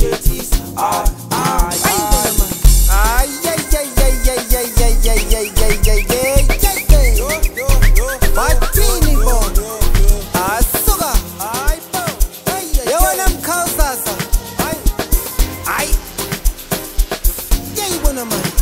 ungithethisa Bathini bo asuka yewona mkhawusasa yayibona manje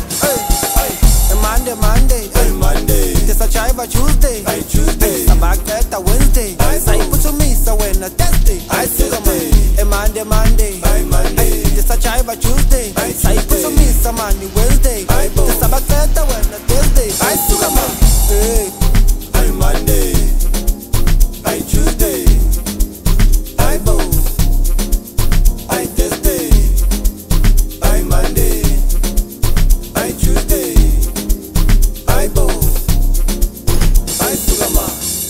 Monday Tisachaiva Tuesday Sabaketa Wednesday Sayiphuthumisa wena Thursday Ayisuka manje Monday Tisachaiva Tuesday Sayiphuthumisa mani Wednesday Tisabaketa wena Thursday Ayisuka manje Monday, Tuesday, bo, Thursday, Monday, Tuesday, bo, Sugama.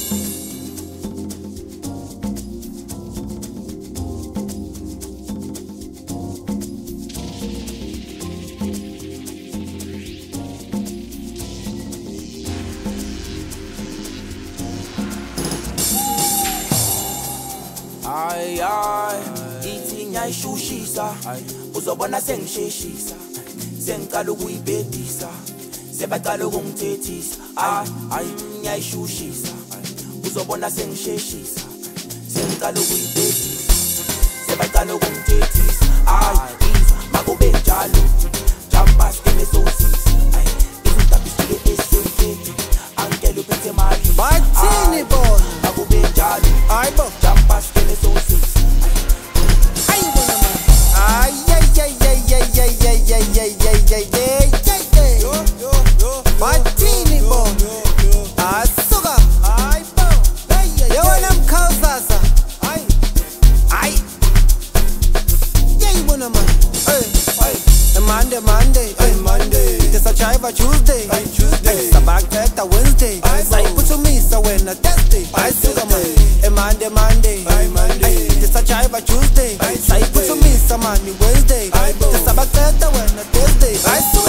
Ithi ngiyayishushisa uzobona sengisheshisa sengicala ukuyibhedisa sebaqala ukungithethisa ngiyayishushisa uzobona sengisheshisa sengicala ukuyibhedisa sebaqala ukungithethisa izwa makube njalo jumpa skele sosisa izudabisike esenkeke angitshela uphethe mali Bathini bo makube njalo bo jumpa skele sosisa ayibona Bathini bo asuka yewona mkhawusasa yayibona manje Monday Tisachaiva Tuesday Sabaketa Wednesday Sayiphuthumisa wena Thursday Ayisuka manje Monday Tisachaiva Tuesday Sayiphuthumisa mani Wednesday Tisabaketa wena Thursday